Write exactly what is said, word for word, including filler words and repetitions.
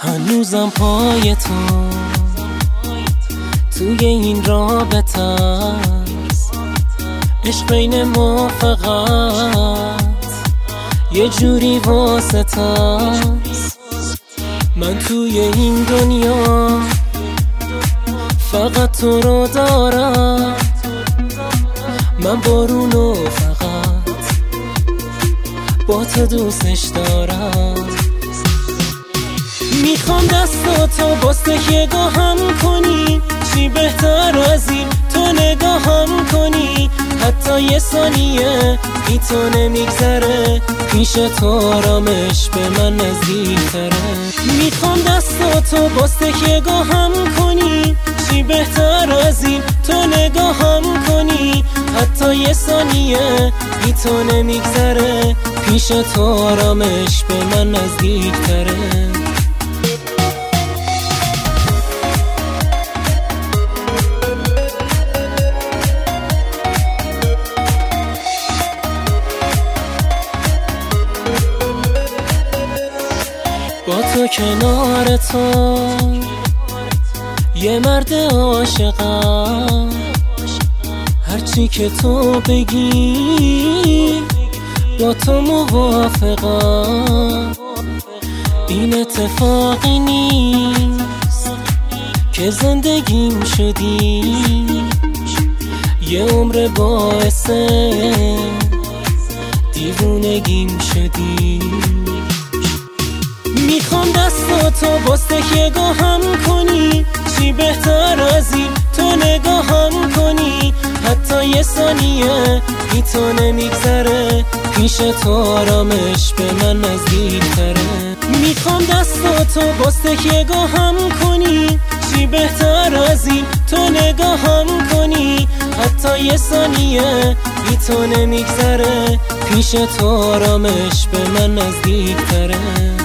هنوزم پای تو توی این رابطه است. عشق بین ما فقط یه جوری واسطه است. من توی این دنیا فقط تو رو دارم. من بارونو فقط با تو دوستش دارم. میخوام دستاتو باز نگاهم کنی، چی بهتر از این تو نگاهم کنی. حتی یه ثانیه بی تو نمیگذره، پیش تو آرامش به من نزدیکتره. میخوام دستاتو باز نگاهم کنی، چی بهتر از این تو نگاهم کنی. حتی یه ثانیه بی تو نمیگذره، پیش تو آرامش به من نزدیکتره. با تو کنار تو یه مرد عاشقم، هرچی که تو بگی با تو موافقم. این اتفاقی نیست که زندگیم شدی، یه عمر باعث دیوونگیم شدی. میخوام دستاتو باز نگاهم کنی، چی بهتر از این تو نگاهم کنی. حتی یه ثانیه بی تو نمیگذره، پیش تو آرامش به من نزدیکتره. میخوام دستاتو باز نگاهم کنی، چی بهتر از این تو نگاهم کنی. حتی یه ثانیه بی تو نمیگذره، پیش تو آرامش به من نزدیکتره.